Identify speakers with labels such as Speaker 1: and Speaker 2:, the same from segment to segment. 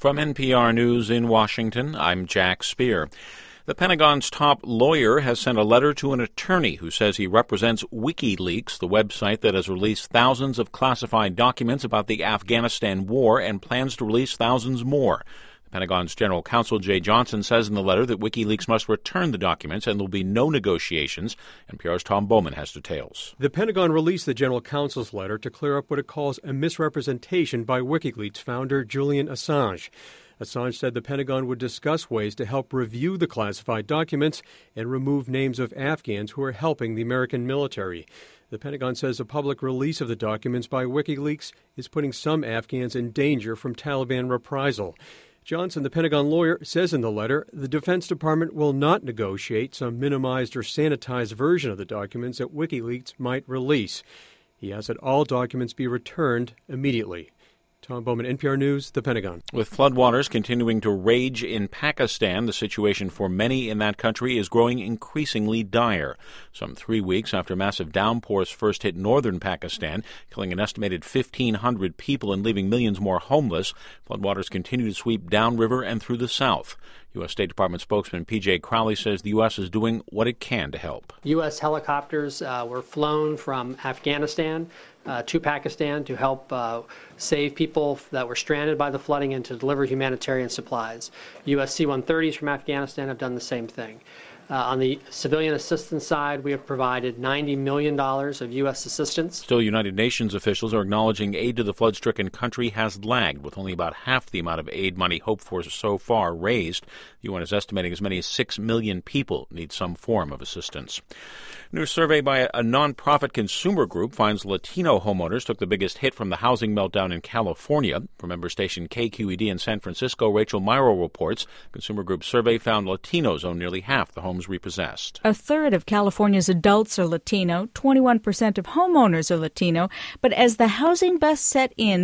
Speaker 1: From NPR News in Washington, I'm Jack Speer. The Pentagon's top lawyer has sent a letter to an attorney who says he represents WikiLeaks, the website that has released thousands of classified documents about the Afghanistan war and plans to release thousands more. The Pentagon's General Counsel Jay Johnson says in the letter that WikiLeaks must return the documents and there will be no negotiations. NPR's Tom Bowman has details.
Speaker 2: The Pentagon released the General Counsel's letter to clear up what it calls a misrepresentation by WikiLeaks founder Julian Assange. Assange said the Pentagon would discuss ways to help review the classified documents and remove names of Afghans who are helping the American military. The Pentagon says a public release of the documents by WikiLeaks is putting some Afghans in danger from Taliban reprisal. Johnson, the Pentagon lawyer, says in the letter the Defense Department will not negotiate some minimized or sanitized version of the documents that WikiLeaks might release. He asks that all documents be returned immediately. Tom Bowman, NPR News, the Pentagon.
Speaker 1: With floodwaters continuing to rage in Pakistan, the situation for many in that country is growing increasingly dire. Some 3 weeks after massive downpours first hit northern Pakistan, killing an estimated 1,500 people and leaving millions more homeless, floodwaters continue to sweep downriver and through the south. U.S. State Department spokesman P.J. Crowley says the U.S. is doing what it can to help.
Speaker 3: U.S. helicopters were flown from Afghanistan to Pakistan to help save people that were stranded by the flooding and to deliver humanitarian supplies. U.S. C-130s from Afghanistan have done the same thing. On the civilian assistance side, we have provided $90 million of U.S. assistance.
Speaker 1: Still, United Nations officials are acknowledging aid to the flood-stricken country has lagged, with only about half the amount of aid money hoped for so far raised. The UN is estimating as many as 6 million people need some form of assistance. A new survey by a nonprofit consumer group finds Latino homeowners took the biggest hit from the housing meltdown in California. From member station KQED in San Francisco, Rachel Myro reports consumer group survey found Latinos own nearly half the homes repossessed.
Speaker 4: A third of California's adults are Latino, 21% of homeowners are Latino, but as the housing bust set in,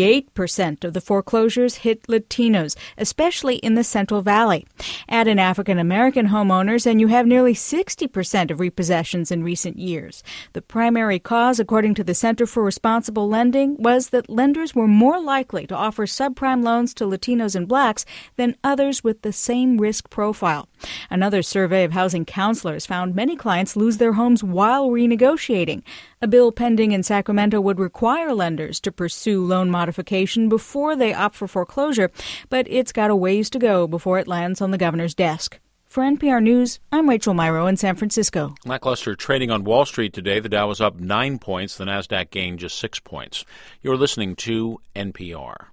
Speaker 4: 48% of the foreclosures hit Latinos, especially in the Central Valley. Add in African American homeowners, and you have nearly 60% of repossessions in recent years. The primary cause, according to the Center for Responsible Lending, was that lenders were more likely to offer subprime loans to Latinos and blacks than others with the same risk profile. Another survey of housing counselors found many clients lose their homes while renegotiating. A bill pending in Sacramento would require lenders to pursue loan modification before they opt for foreclosure, but it's got a ways to go before it lands on the governor's desk. For NPR News, I'm Rachel Myro in San Francisco.
Speaker 1: Lackluster trading on Wall Street today. The Dow was up 9 points. The Nasdaq gained just 6 points. You're listening to NPR.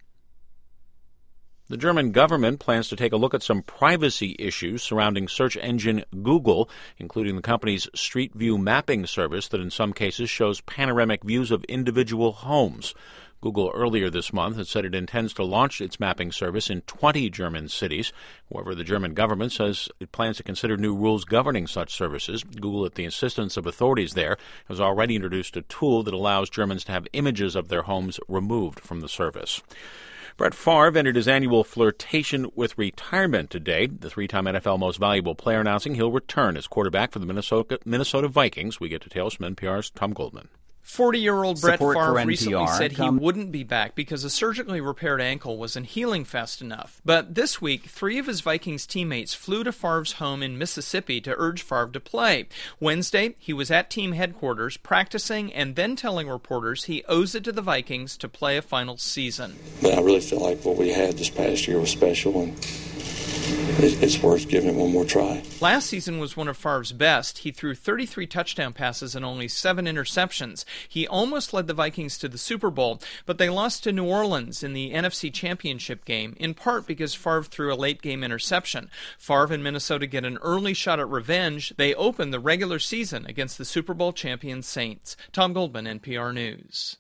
Speaker 1: The German government plans to take a look at some privacy issues surrounding search engine Google, including the company's Street View mapping service that in some cases shows panoramic views of individual homes. Google earlier this month had said it intends to launch its mapping service in 20 German cities. However, the German government says it plans to consider new rules governing such services. Google, at the insistence of authorities there, has already introduced a tool that allows Germans to have images of their homes removed from the service. Brett Favre ended his annual flirtation with retirement today. The three-time NFL Most Valuable Player announcing he'll return as quarterback for the Minnesota Vikings. We get details from NPR's Tom Goldman.
Speaker 5: 40-year-old Brett Favre recently said he wouldn't be back because a surgically repaired ankle wasn't healing fast enough. But this week, 3 of his Vikings teammates flew to Favre's home in Mississippi to urge Favre to play. Wednesday, he was at team headquarters practicing and then telling reporters he owes it to the Vikings to play a final season.
Speaker 6: But I really feel like what we had this past year was special, and it's worth giving it one more try.
Speaker 5: Last season was one of Favre's best. He threw 33 touchdown passes and only 7 interceptions. He almost led the Vikings to the Super Bowl, but they lost to New Orleans in the NFC Championship game, in part because Favre threw a late-game interception. Favre and Minnesota get an early shot at revenge. They open the regular season against the Super Bowl champion Saints. Tom Goldman, NPR News.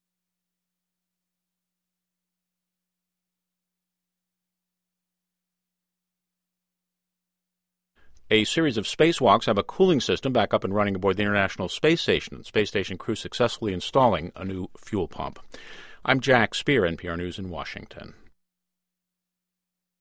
Speaker 1: A series of spacewalks have a cooling system back up and running aboard the International Space Station. The space station crew successfully installing a new fuel pump. I'm Jack Speer, NPR News in Washington.